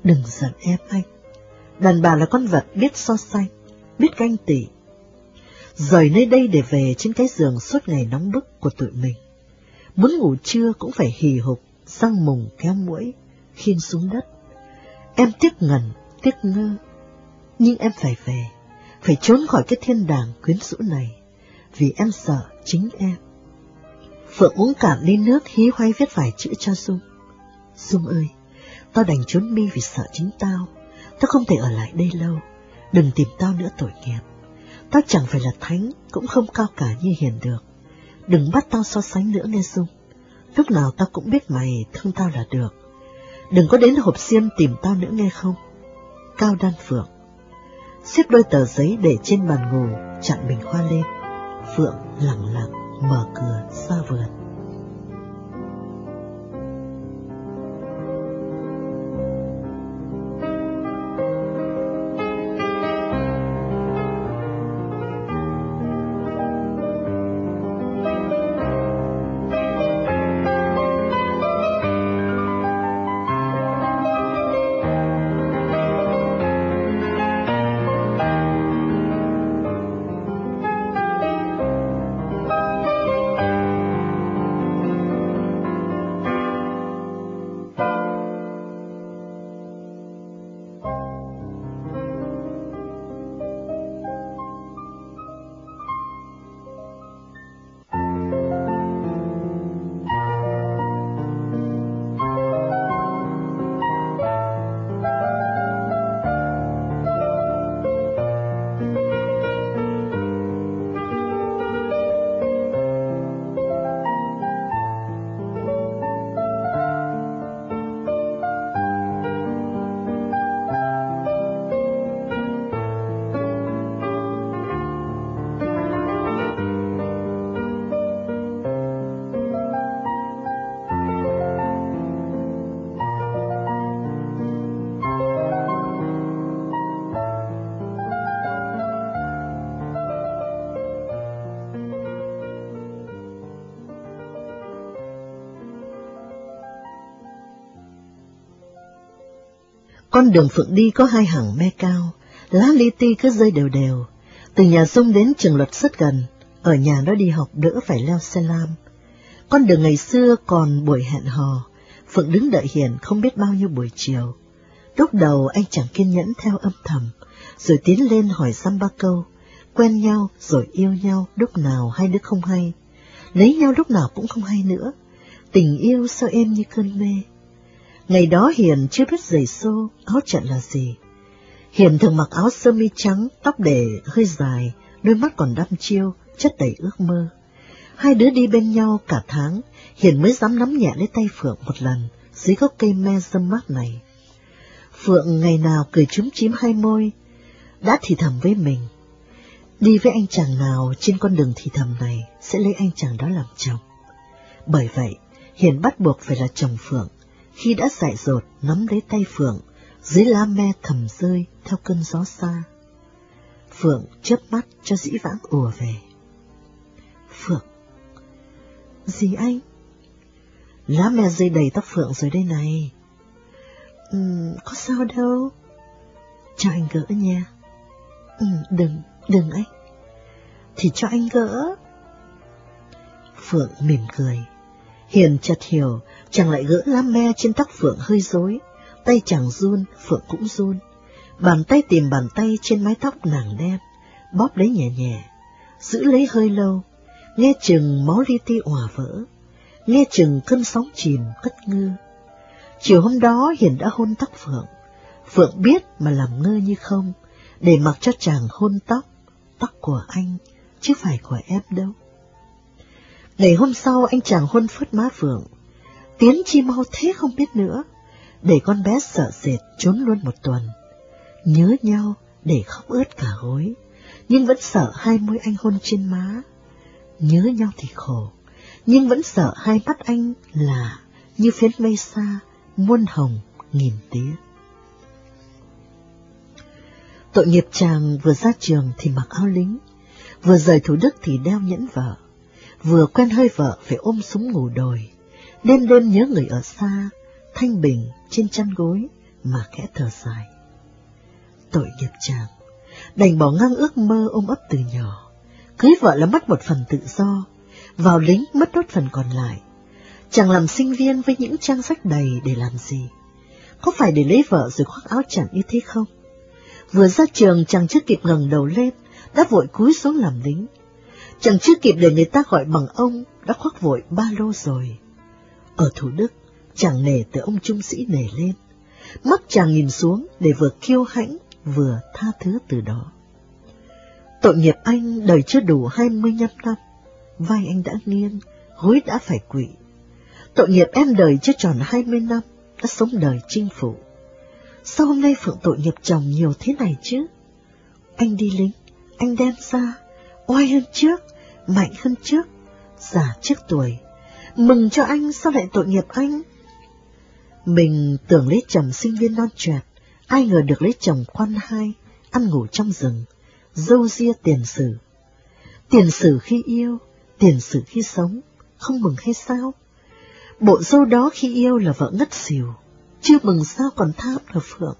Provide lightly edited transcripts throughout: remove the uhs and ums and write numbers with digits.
Đừng giận em anh. Đàn bà là con vật biết so sánh, biết ganh tị. Rời nơi đây để về trên cái giường suốt ngày nóng bức của tụi mình. Muốn ngủ trưa cũng phải hì hục, răng mùng kéo muỗi, khiêng xuống đất. Em tiếc ngần, tiếc ngơ. Nhưng em phải về, phải trốn khỏi cái thiên đàng quyến rũ này, vì em sợ chính em. Phượng uống cạn ly nước, hí hoay viết vài chữ cho Dung. Dung ơi, tao đành trốn mi vì sợ chính tao. Tao không thể ở lại đây lâu. Đừng tìm tao nữa tội nghiệp. Tao chẳng phải là thánh, cũng không cao cả như Hiền được. Đừng bắt tao so sánh nữa nghe Dung. Lúc nào tao cũng biết mày thương tao là được. Đừng có đến hộp xiêm tìm tao nữa nghe không? Cao Đan Phượng. Xếp đôi tờ giấy để trên bàn ngủ, chặn bình hoa lên. Phượng lặng lặng mở cửa ra vườn. Con đường Phượng đi có hai hàng me cao, lá li ti cứ rơi đều đều. Từ nhà Dung đến trường luật rất gần, ở nhà nó đi học đỡ phải leo xe lam. Con đường ngày xưa còn buổi hẹn hò, Phượng đứng đợi Hiền không biết bao nhiêu buổi chiều. Lúc đầu anh chẳng kiên nhẫn theo âm thầm, rồi tiến lên hỏi dăm ba câu, quen nhau rồi yêu nhau lúc nào hai đứa không hay, lấy nhau lúc nào cũng không hay nữa. Tình yêu sao êm như cơn mê. Ngày đó Hiền chưa biết giày xô, áo trận là gì. Hiền thường mặc áo sơ mi trắng, tóc để hơi dài, đôi mắt còn đăm chiêu, chất đầy ước mơ. Hai đứa đi bên nhau cả tháng, Hiền mới dám nắm nhẹ lấy tay Phượng một lần, dưới gốc cây me râm mát này. Phượng ngày nào cười chúm chím hai môi, đã thì thầm với mình. Đi với anh chàng nào trên con đường thì thầm này, sẽ lấy anh chàng đó làm chồng. Bởi vậy, Hiền bắt buộc phải là chồng Phượng. Khi đã dại dột nắm lấy tay Phượng, dưới lá me thầm rơi theo cơn gió xa. Phượng chớp mắt cho dĩ vãng ùa về. Phượng. Gì anh? Lá me rơi đầy tóc Phượng rồi đây này. Có sao đâu. Cho anh gỡ nha. Đừng anh. Thì cho anh gỡ. Phượng mỉm cười. Hiền chợt hiểu, chàng lại gỡ lá me trên tóc Phượng hơi rối. Tay chàng run, Phượng cũng run. Bàn tay tìm bàn tay trên mái tóc nàng đen, bóp lấy nhẹ nhẹ, giữ lấy hơi lâu. Nghe chừng máu li ti òa vỡ, nghe chừng cơn sóng chìm cất ngư. Chiều hôm đó Hiền đã hôn tóc Phượng. Phượng biết mà làm ngơ như không, để mặc cho chàng hôn tóc của anh, chứ phải của em đâu. Ngày hôm sau anh chàng hôn phớt má Phượng. Tiến chi mau thế không biết nữa, để con bé sợ sệt trốn luôn một tuần. Nhớ nhau để khóc ướt cả gối, nhưng vẫn sợ hai môi anh hôn trên má. Nhớ nhau thì khổ, nhưng vẫn sợ hai mắt anh là như phiến mây xa, muôn hồng nghìn tía. Tội nghiệp chàng vừa ra trường thì mặc áo lính, vừa rời Thủ Đức thì đeo nhẫn vợ, vừa quen hơi vợ phải ôm súng ngủ đồi, đêm đêm nhớ người ở xa, thanh bình trên chăn gối, mà khẽ thở dài. Tội nghiệp chàng, đành bỏ ngang ước mơ ôm ấp từ nhỏ, cưới vợ là mất một phần tự do, vào lính mất nốt phần còn lại. Chàng làm sinh viên với những trang sách đầy để làm gì? Có phải để lấy vợ rồi khoác áo chẳng như thế không? Vừa ra trường chàng chưa kịp ngẩng đầu lên, đã vội cúi xuống làm lính. Chàng chưa kịp để người ta gọi bằng ông, đã khoác vội ba lô rồi. Ở Thủ Đức, chàng nể từ ông trung sĩ nể lên. Mắt chàng nhìn xuống để vừa kiêu hãnh, vừa tha thứ từ đó. Tội nghiệp anh đời chưa đủ 25 năm, vai anh đã nghiêng, gối đã phải quỵ. Tội nghiệp em đời chưa tròn 20 năm, đã sống đời chinh phụ. Sao hôm nay Phượng tội nghiệp chồng nhiều thế này chứ? Anh đi lính, anh đem ra, oai hơn trước, mạnh hơn trước, già trước tuổi. Mừng cho anh, sao lại tội nghiệp anh? Mình tưởng lấy chồng sinh viên non choẹt, ai ngờ được lấy chồng quan hai, ăn ngủ trong rừng, râu ria tiền sử. Tiền sử khi yêu, tiền sử khi sống, không mừng hay sao? Bộ dâu đó khi yêu là vợ ngất xỉu, chưa mừng sao còn tham hả Phượng?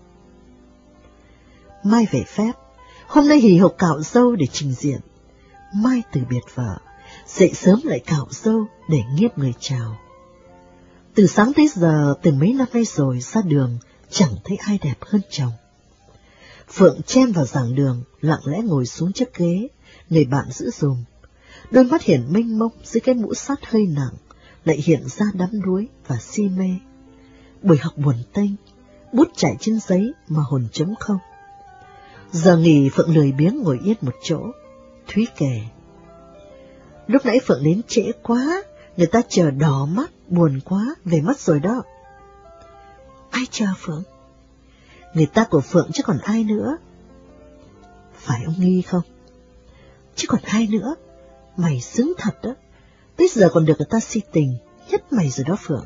Mai về phép, hôm nay hì hục cạo dâu để trình diện. Mai từ biệt vợ, dậy sớm lại cạo dâu để nghiếp người chào. Từ sáng tới giờ, từ mấy năm nay rồi ra đường, chẳng thấy ai đẹp hơn chồng. Phượng chen vào giảng đường, lặng lẽ ngồi xuống chiếc ghế, người bạn giữ dùm. Đôi mắt hiển mênh mông dưới cái mũ sắt hơi nặng, lại hiện ra đắm đuối và si mê. Buổi học buồn tênh, bút chảy trên giấy mà hồn trống không. Giờ nghỉ Phượng lười biếng ngồi yên một chỗ. Thúy kể: lúc nãy Phượng đến trễ quá, người ta chờ đỏ mắt, buồn quá, về mất rồi đó. Ai chờ Phượng? Người ta của Phượng chứ còn ai nữa. Phải ông Nghi không? Chứ còn ai nữa? Mày xứng thật đó. Tới giờ còn được người ta si tình, nhất mày rồi đó Phượng.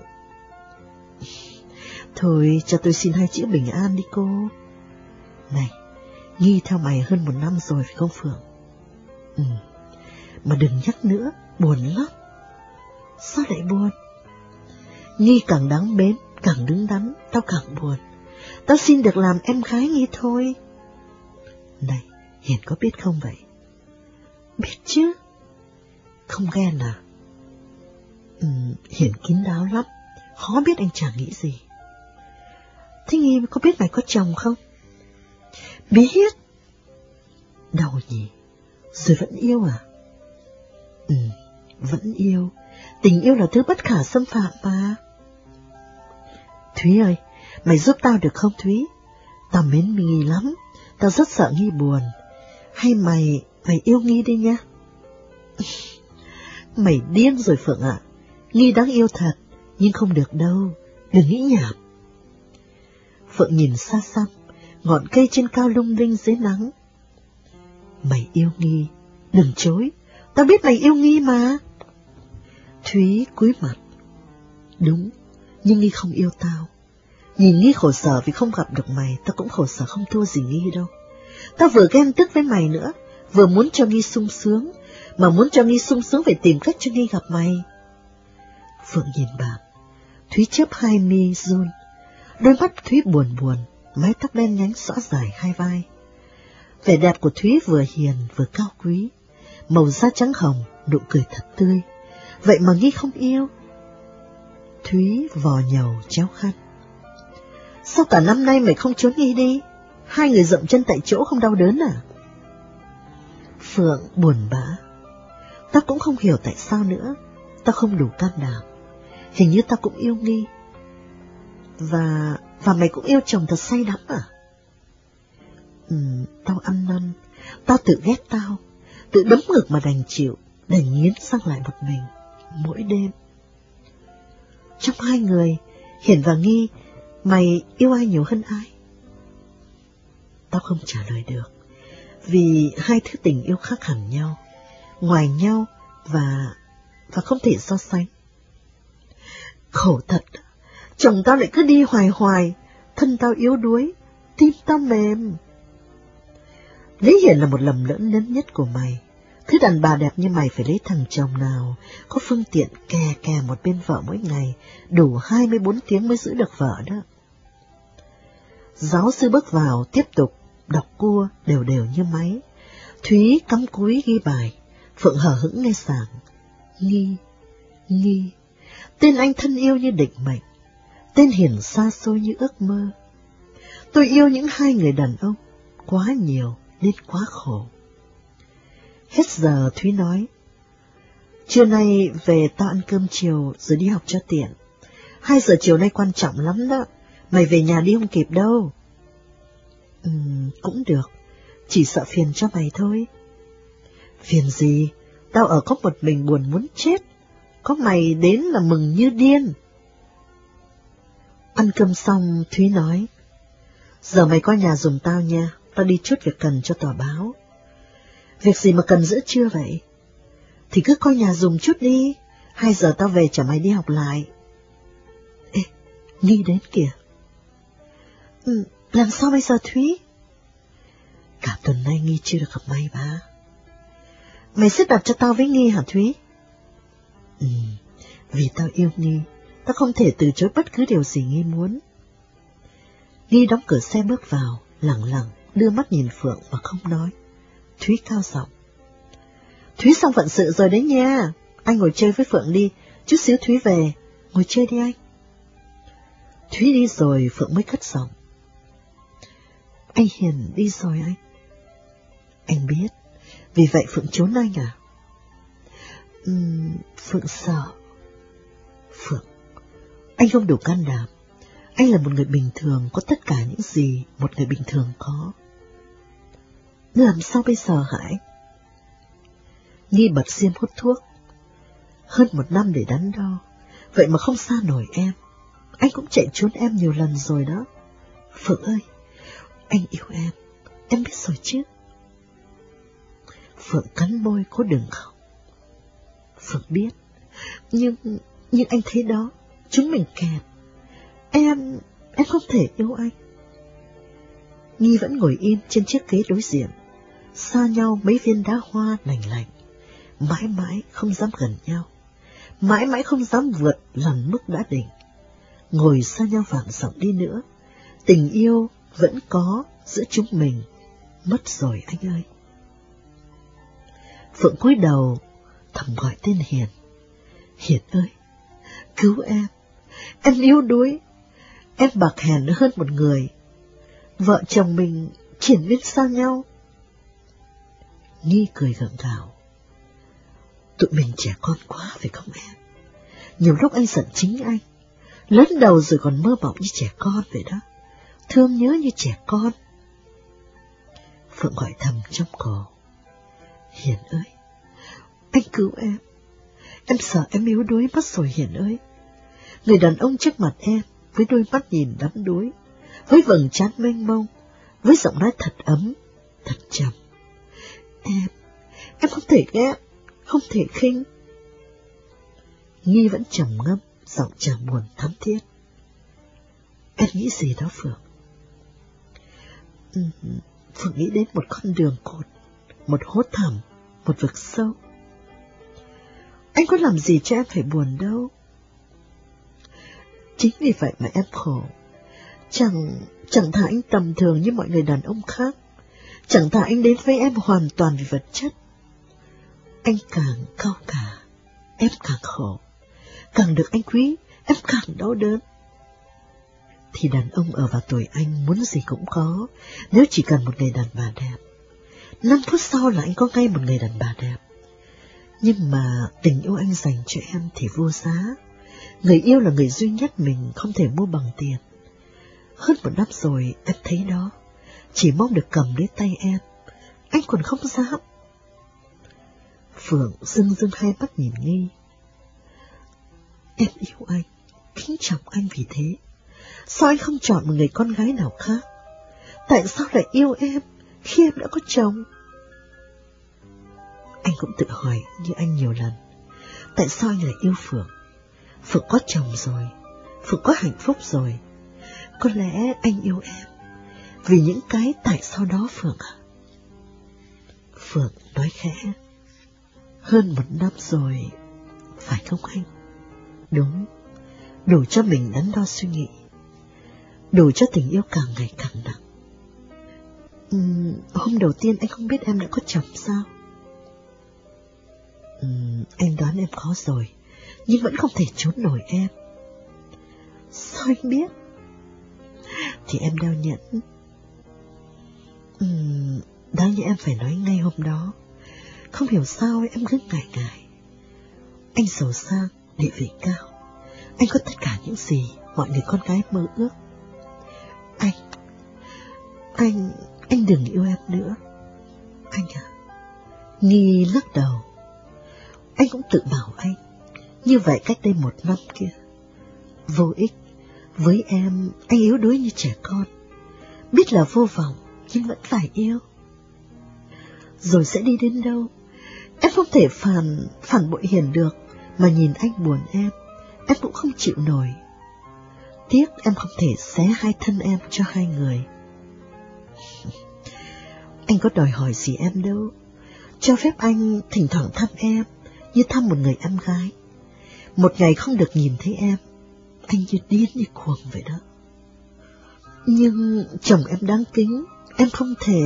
Thôi, cho tôi xin 2 chữ bình an đi cô. Này, Nghi theo mày hơn 1 năm rồi phải không Phượng? Mà đừng nhắc nữa, buồn lắm. Sao lại buồn? Nghi càng đáng mến, càng đứng đắn, tao càng buồn. Tao xin được làm em gái Nghi thôi. Này, Hiền có biết không vậy? Biết chứ. Không ghen à? Hiền kín đáo lắm, khó biết anh chàng nghĩ gì. Thế Nghi có biết mày có chồng không? Biết. Đâu nhỉ? Rồi vẫn yêu à? Vẫn yêu. Tình yêu là thứ bất khả xâm phạm mà. Thúy ơi, mày giúp tao được không Thúy? Tao mến Nghi lắm, tao rất sợ Nghi buồn. Hay mày yêu Nghi đi nha. Mày điên rồi Phượng ạ. Nghi đáng yêu thật, nhưng không được đâu, đừng nghĩ nhảm. Phượng nhìn xa xăm, ngọn cây trên cao lung linh dưới nắng. Mày yêu Nghi, đừng chối, tao biết mày yêu Nghi mà. Thúy cúi mặt. Đúng, nhưng Nghi không yêu tao. Nhìn Nghi khổ sở vì không gặp được mày, tao cũng khổ sở không thua gì Nghi đâu. Tao vừa ghen tức với mày nữa, vừa muốn cho Nghi sung sướng, mà muốn cho Nghi sung sướng phải tìm cách cho Nghi gặp mày. Phượng nhìn bạn, Thúy chớp 2 mi run, đôi mắt Thúy buồn buồn, mái tóc đen nhánh xõa dài 2 vai. Vẻ đẹp của Thúy vừa hiền vừa cao quý, màu da trắng hồng, nụ cười thật tươi. Vậy mà Nghi không yêu. Thúy vò nhầu chéo khăn. Sao cả năm nay mày không trốn Nghi đi? 2 người dậm chân tại chỗ không đau đớn à? Phượng buồn bã. Tao cũng không hiểu tại sao nữa. Tao không đủ can đảm. Hình như tao cũng yêu Nghi. Và mày cũng yêu chồng thật say đắm à? Tao ăn năn. Tao tự ghét tao. Tự đấm ngực mà đành chịu, đành nghiến răng lại một mình mỗi đêm. Trong 2 người, Hiển và Nghi, mày yêu ai nhiều hơn ai? Tao không trả lời được, vì 2 thứ tình yêu khác hẳn nhau, ngoài nhau và không thể so sánh. Khổ thật, chồng tao lại cứ đi hoài hoài, thân tao yếu đuối, tim tao mềm. Lấy Hiển là một lầm lẫn lớn nhất của mày. Thứ đàn bà đẹp như mày phải lấy thằng chồng nào có phương tiện kè một bên vợ mỗi ngày, đủ 24 tiếng mới giữ được vợ đó. Giáo sư bước vào tiếp tục đọc cua đều đều như máy. Thúy cắm cúi ghi bài, Phượng hờ hững nghe giảng. Nghi, tên anh thân yêu như định mệnh, tên hiền xa xôi như ước mơ. Tôi yêu những hai người đàn ông, quá nhiều nên quá khổ. Hết giờ Thúy nói, trưa nay về tao ăn cơm chiều rồi đi học cho tiện. 2 giờ chiều nay quan trọng lắm đó, mày về nhà đi không kịp đâu. Cũng được, chỉ sợ phiền cho mày thôi. Phiền gì, tao ở có một mình buồn muốn chết, có mày đến là mừng như điên. Ăn cơm xong Thúy nói, giờ mày qua nhà giùm tao nha, tao đi chút việc cần cho tòa báo. Việc gì mà cần giữa trưa vậy? Thì cứ coi nhà giùm chút đi, 2 giờ tao về chở mày đi học lại. Ê, Nghi đến kìa. Làm sao bây giờ Thúy? Cả tuần nay Nghi chưa được gặp mày ba. Mày xếp đặt cho tao với Nghi hả Thúy? Vì tao yêu Nghi, tao không thể từ chối bất cứ điều gì Nghi muốn. Nghi đóng cửa xe bước vào, lẳng lặng đưa mắt nhìn Phượng mà không nói. Thúy cao giọng, Thúy xong phận sự rồi đấy nha, anh ngồi chơi với Phượng đi, chút xíu Thúy về, ngồi chơi đi anh. Thúy đi rồi Phượng mới cất giọng, anh Hiền đi rồi anh. Anh biết, vì vậy Phượng trốn anh à? Phượng sợ. Phượng, anh không đủ can đảm. Anh là một người bình thường, có tất cả những gì một người bình thường có. Làm sao bây giờ hả anh? Nghi bật diêm hút thuốc. Hơn 1 năm để đắn đo, vậy mà không xa nổi em. Anh cũng chạy trốn em nhiều lần rồi đó. Phượng ơi, anh yêu em biết rồi chứ. Phượng cắn môi cố đừng khóc. Phượng biết, nhưng anh thấy đó, chúng mình kẹt. Em không thể yêu anh. Nghi vẫn ngồi im trên chiếc ghế đối diện, xa nhau mấy viên đá hoa lành lạnh, mãi mãi không dám gần nhau, mãi mãi không dám vượt lần mức đã định. Ngồi xa nhau vạn dặm đi nữa, tình yêu vẫn có giữa chúng mình, mất rồi anh ơi. Phượng cúi đầu thầm gọi tên Hiền. Hiền ơi, cứu em yếu đuối, em bạc hèn hơn một người, vợ chồng mình triển miên xa nhau. Nghi cười gượng gạo. Tụi mình trẻ con quá phải không em? Nhiều lúc anh giận chính anh, lớn đầu rồi còn mơ mộng như trẻ con vậy đó, thương nhớ như trẻ con. Phượng gọi thầm trong cổ. Hiền ơi, anh cứu em sợ em yếu đuối mất rồi Hiền ơi. Người đàn ông trước mặt em, với đôi mắt nhìn đắm đuối, với vầng trán mênh mông, với giọng nói thật ấm, thật trầm. Em không thể ghét, không thể khinh. Nghi vẫn trầm ngâm, giọng chàng buồn thắm thiết. Em nghĩ gì đó Phượng? Phượng nghĩ đến một con đường cụt, một hố thẳm, một vực sâu. Anh có làm gì cho em phải buồn đâu. Chính vì vậy mà em khổ. Chẳng thà anh tầm thường như mọi người đàn ông khác. Chẳng thà anh đến với em hoàn toàn vì vật chất. Anh càng cao cả, em càng khổ. Càng được anh quý, em càng đau đớn. Thì đàn ông ở vào tuổi anh muốn gì cũng có, nếu chỉ cần một người đàn bà đẹp. 5 phút sau là anh có ngay một người đàn bà đẹp. Nhưng mà tình yêu anh dành cho em thì vô giá. Người yêu là người duy nhất mình không thể mua bằng tiền. Hơn 1 năm rồi em thấy đó, chỉ mong được cầm lấy tay em, anh còn không dám. Phượng rưng rưng hai mắt nhìn Nghi. Em yêu anh, kính trọng anh vì thế. Sao anh không chọn một người con gái nào khác? Tại sao lại yêu em khi em đã có chồng? Anh cũng tự hỏi như anh nhiều lần. Tại sao anh lại yêu Phượng? Phượng có chồng rồi, Phượng có hạnh phúc rồi. Có lẽ anh yêu em vì những cái tại sao đó Phượng ạ. Phượng nói khẽ. Hơn 1 năm rồi, phải không anh? Đúng, đủ cho mình đắn đo suy nghĩ. đủ cho tình yêu càng ngày càng nặng. Hôm đầu tiên anh không biết em đã có chồng sao? Anh đoán em có rồi, nhưng vẫn không thể trốn nổi em. Sao anh biết? Thì em đeo nhẫn. Đáng nhẽ em phải nói ngay hôm đó. Không hiểu sao em cứ ngại ngại. Anh giàu sang, địa vị cao. Anh có tất cả những gì mọi người con gái mơ ước. Anh đừng yêu em nữa. Anh à. Nghi lắc đầu. Anh cũng tự bảo anh như vậy cách đây 1 năm kia. Vô ích. Với em, anh yếu đuối như trẻ con. Biết là vô vọng, nhưng vẫn phải yêu. Rồi sẽ đi đến đâu? Em không thể phản bội Hiền được, mà nhìn anh buồn em cũng không chịu nổi. Tiếc em không thể xé hai thân em cho hai người. Anh có đòi hỏi gì em đâu. Cho phép anh thỉnh thoảng thăm em như thăm một người em gái. Một ngày không được nhìn thấy em, anh như điên như cuồng vậy đó. Nhưng chồng em đáng kính, em không thể...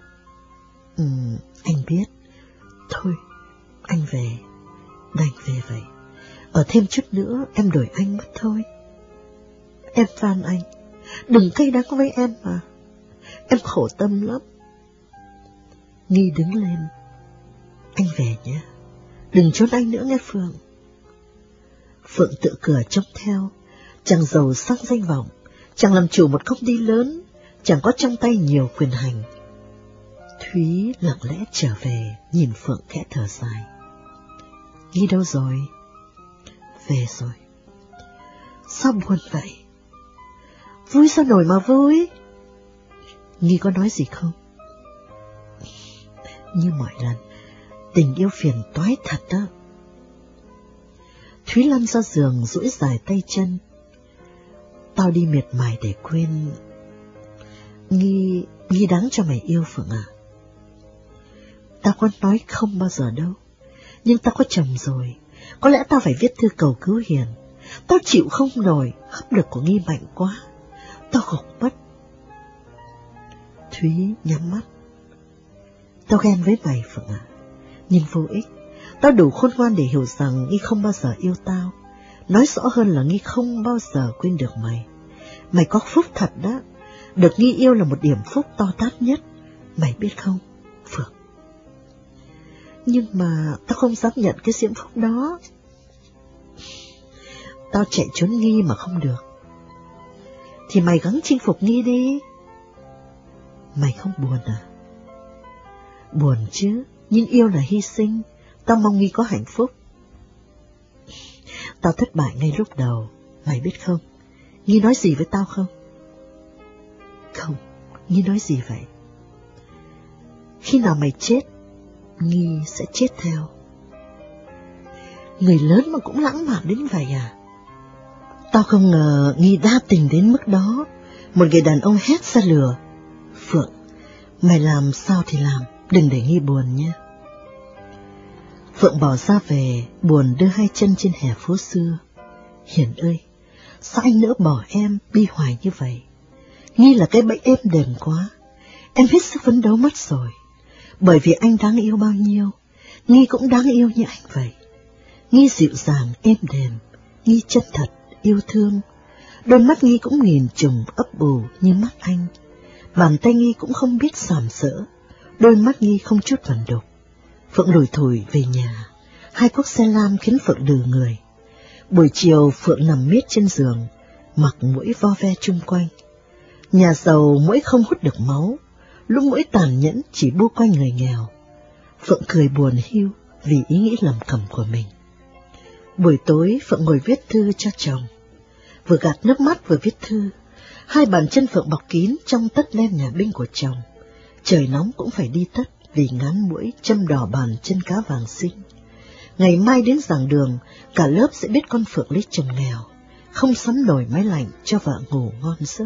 Anh biết. Thôi, anh về. Đành về vậy. Ở thêm chút nữa em đổi anh mất thôi. Em van anh, đừng cay đắng với em mà. Em khổ tâm lắm. Nghi đứng lên. Anh về nhé. Đừng trốn anh nữa nghe Phượng. Phượng tự cửa trông theo. Chàng giàu sang danh vọng, chàng làm chủ một công ty lớn, chàng có trong tay nhiều quyền hành. Thúy lặng lẽ trở về, nhìn Phượng khẽ thở dài. Nghi đâu rồi? Về rồi. Sao buồn vậy? Vui sao nổi mà vui? Nghi có nói gì không? Như mọi lần, tình yêu phiền toái thật đó. Thúy lăn ra giường duỗi dài tay chân. Tao đi miệt mài để quên. Nghi đáng cho mày yêu Phượng à? Tao có nói không bao giờ đâu. Nhưng tao có chồng rồi. Có lẽ tao phải viết thư cầu cứu Hiền. Tao chịu không nổi, hấp lực của Nghi mạnh quá. Tao gục mất. Thúy nhắm mắt. Tao ghen với mày Phượng à? Nhưng vô ích. Tao đủ khôn ngoan để hiểu rằng Nghi không bao giờ yêu tao. Nói rõ hơn là Nghi không bao giờ quên được mày. Mày có phúc thật đó. Được Nghi yêu là một điểm phúc to tát nhất. Mày biết không, Phượng? Nhưng mà tao không dám nhận cái diễm phúc đó. Tao chạy trốn Nghi mà không được. Thì mày gắng chinh phục Nghi đi. Mày không buồn à? Buồn chứ, nhưng yêu là hy sinh. Tao mong Nghi có hạnh phúc. Tao thất bại ngay lúc đầu, mày biết không? Nghi nói gì với tao không? Không, Nghi nói gì vậy? Khi nào mày chết, Nghi sẽ chết theo. Người lớn mà cũng lãng mạn đến vậy à? Tao không ngờ Nghi đa tình đến mức đó. Một người đàn ông hét ra lừa. Phượng, mày làm sao thì làm, đừng để Nghi buồn nhé. Phượng bỏ ra về, buồn đưa hai chân trên hè phố xưa. Hiền ơi, sao anh nỡ bỏ em bi hoài như vậy? Nghi là cái bẫy êm đềm quá. Em hết sức phấn đấu mất rồi. Bởi vì anh đáng yêu bao nhiêu, Nghi cũng đáng yêu như anh vậy. Nghi dịu dàng, êm đềm, Nghi chân thật, yêu thương. Đôi mắt Nghi cũng nghìn trùng ấp bù như mắt anh. Bàn tay Nghi cũng không biết sàm sỡ, đôi mắt Nghi không chút vẩn đục. Phượng lủi thủi về nhà, 2 cốc xe lam khiến Phượng lừ người. Buổi chiều Phượng nằm miết trên giường, mặc muỗi vo ve chung quanh. Nhà giàu muỗi không hút được máu, lũ muỗi tàn nhẫn chỉ bu quanh người nghèo. Phượng cười buồn hiu vì ý nghĩ lầm cầm của mình. Buổi tối Phượng ngồi viết thư cho chồng. Vừa gạt nước mắt vừa viết thư, 2 bàn chân Phượng bọc kín trong tất len nhà binh của chồng. Trời nóng cũng phải đi tất vì ngán muỗi châm đỏ bàn chân cá vàng xinh. Ngày mai đến giảng đường, cả lớp sẽ biết con Phượng lấy chồng nghèo, không sắm nổi máy lạnh cho vợ ngủ ngon giấc.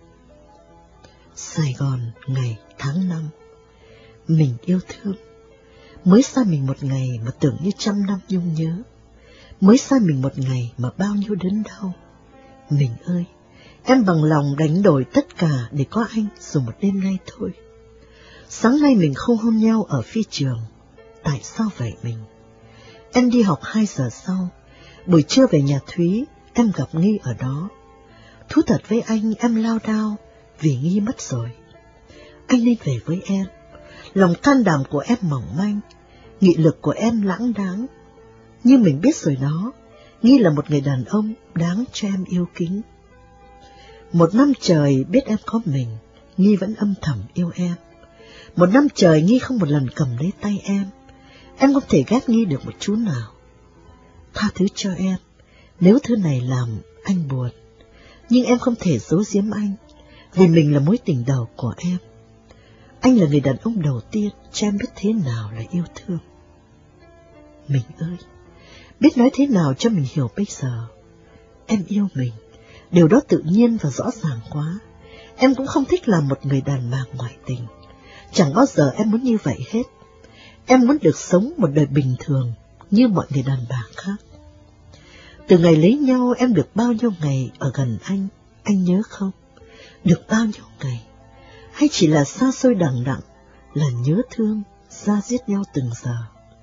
Sài Gòn ngày tháng 5. Mình yêu thương. Mới xa mình một ngày mà tưởng như 100 năm nhung nhớ. Mới xa mình một ngày mà bao nhiêu đớn đau. Mình ơi, Em bằng lòng đánh đổi tất cả để có anh dù một đêm nay thôi. Sáng nay mình không hôn nhau ở phi trường. Tại sao vậy mình? Em đi học 2 giờ sau. Buổi trưa về nhà Thúy, em gặp Nghi ở đó. Thú thật với anh, em lao đao vì Nghi mất rồi. Anh nên về với em. Lòng can đảm của em mỏng manh, nghị lực của em lãng đãng. Nhưng mình biết rồi đó, Nghi là một người đàn ông đáng cho em yêu kính. 1 năm trời biết em có mình, Nghi vẫn âm thầm yêu em. 1 năm trời Nghi không một lần cầm lấy tay em không thể ghét Nghi được một chút nào. Tha thứ cho em, nếu thứ này làm anh buồn, nhưng em không thể giấu giếm anh, vì mình là mối tình đầu của em. Anh là người đàn ông đầu tiên cho em biết thế nào là yêu thương. Mình ơi, biết nói thế nào cho mình hiểu bây giờ. Em yêu mình, điều đó tự nhiên và rõ ràng quá. Em cũng không thích làm một người đàn bà ngoại tình. Chẳng bao giờ em muốn như vậy hết. Em muốn được sống một đời bình thường như mọi người đàn bà khác. Từ ngày lấy nhau em được bao nhiêu ngày ở gần anh nhớ không? Được bao nhiêu ngày? Hay chỉ là xa xôi đằng đẵng, là nhớ thương, da diết nhau từng giờ?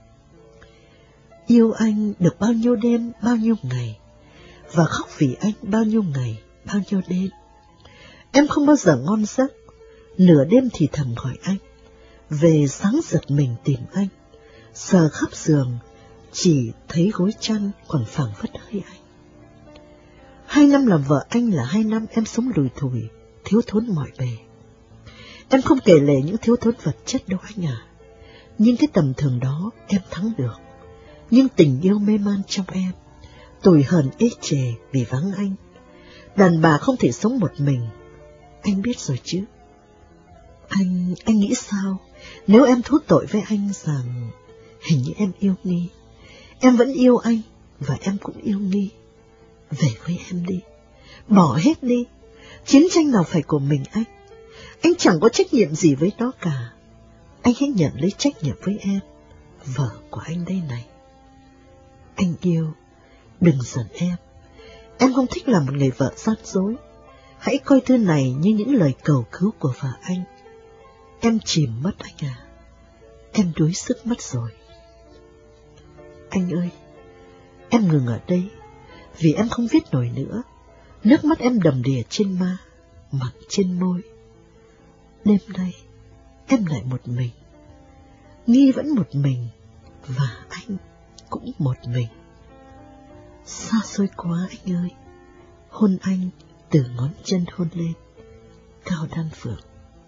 Yêu anh được bao nhiêu đêm, bao nhiêu ngày, và khóc vì anh bao nhiêu ngày, bao nhiêu đêm. Em không bao giờ ngon giấc, nửa đêm thì thầm gọi anh, về sáng giật mình tìm anh, sờ khắp giường, chỉ thấy gối chăn còn phảng phất hơi anh. 2 năm làm vợ anh là 2 năm em sống lủi thủi, thiếu thốn mọi bề. Em không kể lể những thiếu thốn vật chất đâu anh à, nhưng cái tầm thường đó em thắng được. Nhưng tình yêu mê man trong em, tủi hờn ê chề vì vắng anh. Đàn bà không thể sống một mình, anh biết rồi chứ. Anh nghĩ sao nếu em thú tội với anh rằng hình như em yêu Nghi. Em vẫn yêu anh và em cũng yêu Nghi. Về với em đi, bỏ hết đi. Chiến tranh nào phải của mình anh. Anh chẳng có trách nhiệm gì với nó cả. Anh hãy nhận lấy trách nhiệm với em, vợ của anh đây này. Anh yêu, đừng giận em. Em không thích làm một người vợ gian dối. Hãy coi thư này như những lời cầu cứu của vợ anh. Em chìm mất anh à. Em đuối sức mất rồi. Anh ơi, em ngừng ở đây, vì em không viết nổi nữa. Nước mắt em đầm đìa trên má, mặn trên môi. Đêm nay, em lại một mình. Nghi vẫn một mình, và anh cũng một mình. Xa xôi quá anh ơi. Hôn anh từ ngón chân hôn lên. Cao Đan Phượng.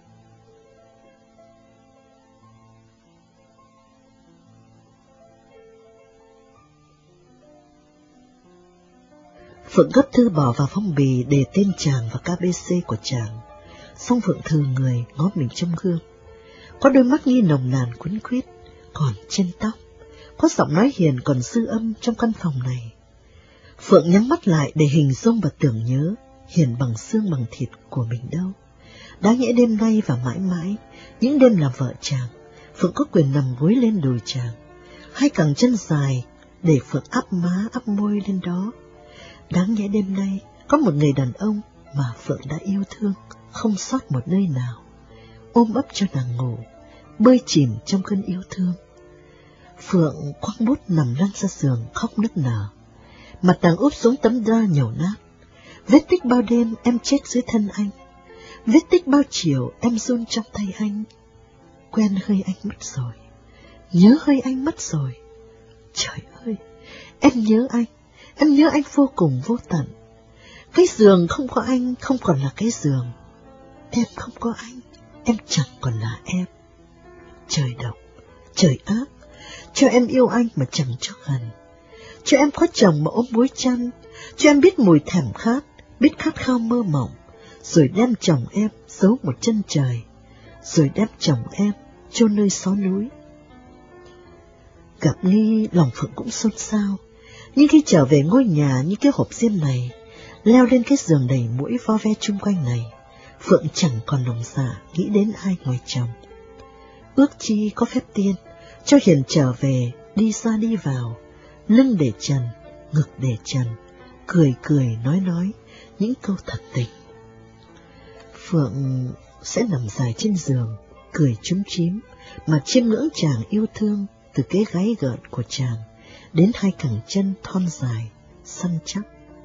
Phượng gấp thư bỏ vào phong bì để tên chàng và KBC của chàng. Xong Phượng thừ người ngó mình trong gương. Có đôi mắt Nghi nồng nàn quấn quýt, còn trên tóc. Có giọng nói hiền còn dư âm trong căn phòng này. Phượng nhắm mắt lại để hình dung và tưởng nhớ hiền bằng xương bằng thịt của mình đâu. Đáng nhẽ đêm nay và mãi mãi, những đêm làm vợ chàng, Phượng có quyền nằm gối lên đùi chàng, hai cẳng chân dài để Phượng áp má áp môi lên đó. Đáng nhẽ đêm nay có một người đàn ông mà Phượng đã yêu thương, không sót một nơi nào, ôm ấp cho nàng ngủ, bơi chìm trong cơn yêu thương. Phượng quăng bút nằm lăn ra giường khóc nức nở, mặt nàng úp xuống tấm da nhầu nát. Vết tích bao đêm em chết dưới thân anh, vết tích bao chiều em run trong tay anh. Quen hơi anh mất rồi, nhớ hơi anh mất rồi. Trời ơi, em nhớ anh vô cùng vô tận. Cái giường không có anh không còn là cái giường. Em không có anh, em chẳng còn là em. Trời độc, trời ác, cho em yêu anh mà chẳng cho gần. Cho em có chồng mà ôm gối chăn, cho em biết mùi thèm khát, biết khát khao mơ mộng, rồi đem chồng em giấu một chân trời, rồi đem chồng em chôn nơi xó núi. Gặp Nghi, lòng Phượng cũng xôn xao, nhưng khi trở về ngôi nhà như cái hộp diêm này, leo lên cái giường đầy muỗi vo ve chung quanh này, Phượng chẳng còn lòng dạ nghĩ đến ai ngoài chồng. Ước chi có phép tiên, cho Hiền trở về, đi ra đi vào, lưng để trần, ngực để trần, cười cười nói, những câu thật tình. Phượng sẽ nằm dài trên giường, cười chúm chím, mà chiêm ngưỡng chàng yêu thương từ cái gáy gợn của chàng đến hai cẳng chân thon dài, săn chắc.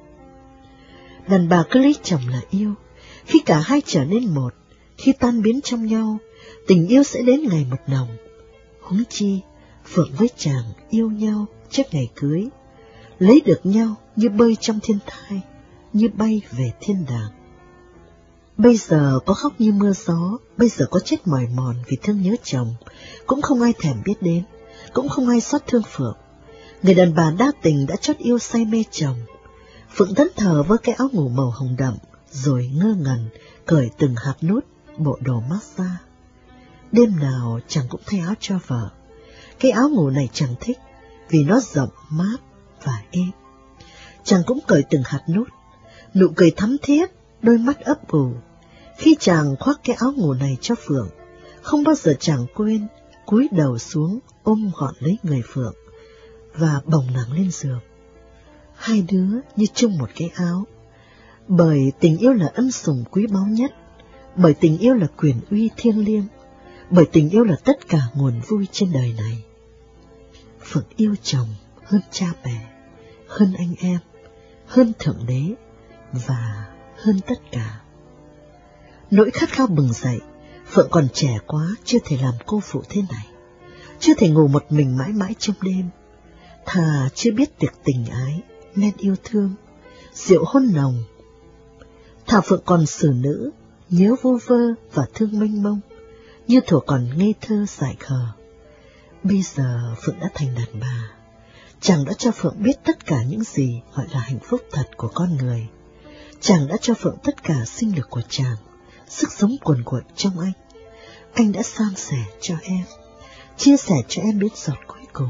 Đàn bà cứ lấy chồng là yêu, khi cả hai trở nên một, khi tan biến trong nhau, tình yêu sẽ đến ngày một nồng. Huống chi, Phượng với chàng yêu nhau trước ngày cưới, lấy được nhau như bơi trong thiên thai, như bay về thiên đàng. Bây giờ có khóc như mưa gió, bây giờ có chết mỏi mòn vì thương nhớ chồng, cũng không ai thèm biết đến, cũng không ai xót thương Phượng. Người đàn bà đa tình đã chót yêu say mê chồng. Phượng thẫn thờ với cái áo ngủ màu hồng đậm, rồi ngơ ngẩn cởi từng hạt nút bộ đồ massage. Đêm nào chàng cũng thay áo cho vợ. Cái áo ngủ này chàng thích vì nó rộng, mát và êm. Chàng cũng cởi từng hạt nút, nụ cười thắm thiết, đôi mắt ấp ủ. Khi chàng khoác cái áo ngủ này cho Phượng, không bao giờ chàng quên cúi đầu xuống ôm gọn lấy người Phượng và bồng nàng lên giường. Hai đứa như chung một cái áo, bởi tình yêu là ân sủng quý báu nhất, bởi tình yêu là quyền uy thiêng liêng, bởi tình yêu là tất cả nguồn vui trên đời này. Phượng yêu chồng hơn cha mẹ, hơn anh em, hơn Thượng Đế và hơn tất cả. Nỗi khát khao bừng dậy, Phượng còn trẻ quá, chưa thể làm cô phụ thế này, chưa thể ngủ một mình mãi mãi trong đêm. Thà chưa biết tiệc tình ái, men yêu thương, rượu hôn nồng. Thà Phượng còn xử nữ, nhớ vô vơ và thương mênh mông, như thuở còn ngây thơ dại khờ. Bây giờ Phượng đã thành đàn bà, chàng đã cho Phượng biết tất cả những gì gọi là hạnh phúc thật của con người. Chàng đã cho Phượng tất cả sinh lực của chàng, sức sống cuồn cuộn trong anh. Anh đã san sẻ cho em, chia sẻ cho em đến giọt cuối cùng.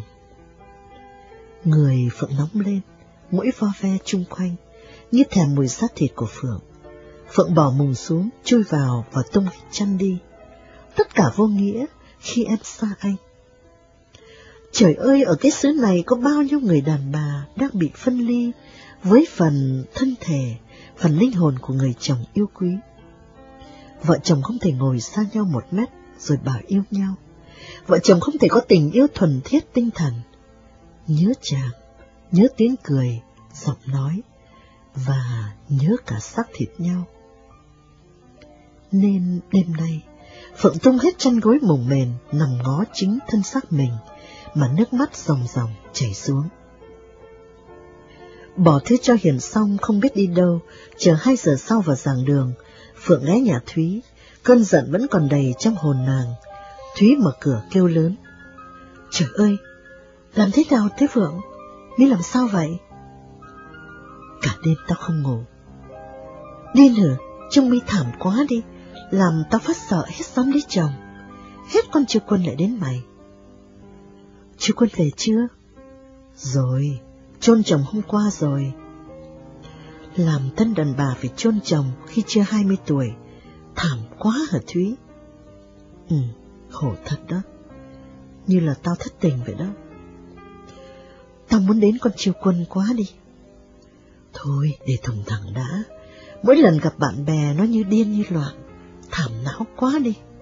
Người Phượng nóng lên, mũi vo ve chung quanh, như thèm mùi xác thịt của Phượng. Phượng bỏ mùng xuống, chui vào và tung hết chăn đi. Tất cả vô nghĩa khi em xa anh. Trời ơi, ở cái xứ này có bao nhiêu người đàn bà đang bị phân ly với phần thân thể, phần linh hồn của người chồng yêu quý. Vợ chồng không thể ngồi xa nhau 1 mét rồi bảo yêu nhau. Vợ chồng không thể có tình yêu thuần thiết tinh thần. Nhớ chàng, nhớ tiếng cười, giọng nói, và nhớ cả xác thịt nhau. Nên đêm nay, Phượng tung hết chăn gối mồng mền, nằm ngó chính thân xác mình, mà nước mắt ròng ròng chảy xuống. Bỏ thư cho Hiền xong không biết đi đâu, chờ 2 giờ sau vào giảng đường, Phượng ghé nhà Thúy, cơn giận vẫn còn đầy trong hồn nàng. Thúy mở cửa kêu lớn: "Trời ơi, làm thế nào thế Phượng? Mi làm sao vậy?" "Cả đêm tao không ngủ." "Điên hả? Trông Mi thảm quá đi, làm tao phát sợ hết dám lấy chồng. Hết con Chiêu Quân lại đến mày." "Chiêu Quân về chưa?" "Rồi, chôn chồng hôm qua rồi." "Làm tân đàn bà phải chôn chồng khi chưa 20 tuổi, thảm quá hả Thúy?" Khổ thật đó, như là tao thất tình vậy đó." "Tao muốn đến con Chiêu Quân quá đi." "Thôi, để thùng thẳng đã, mỗi lần gặp bạn bè nó như điên như loạn, thảm não quá đi."